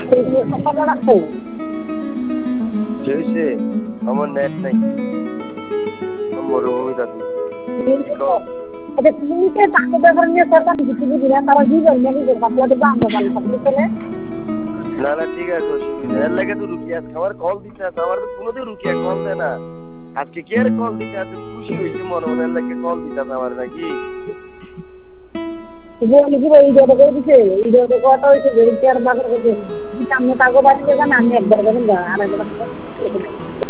জেসে আমার নেট নাই মরুভূমি দাদি আচ্ছা তুমি কে তাকে ব্যাপার নিয়ে সরকার কিছু বুঝি না তারা জীবন জানি যে বাপলাতে বা আমরা ভালো থাকতে চলে না না ঠিক আছে অসুবিধা এর লাগে তো রুকিয়া খাবার কল দিতে আছে আমার তো কোনোদিন রুকিয়া কল দেয় না আজকে কি আর কল দিতে আছে খুশি হয়েছে মনে মনে এর লাগে কল দিতে আছে আমার নাকি বলি কি এই জায়গা করে দিছে এই জায়গা কথা হয়েছে বেরিয়ে আর বাজার করতে আমি তাকে বাড়িতে যান আমি একবার যাবেন আর একবার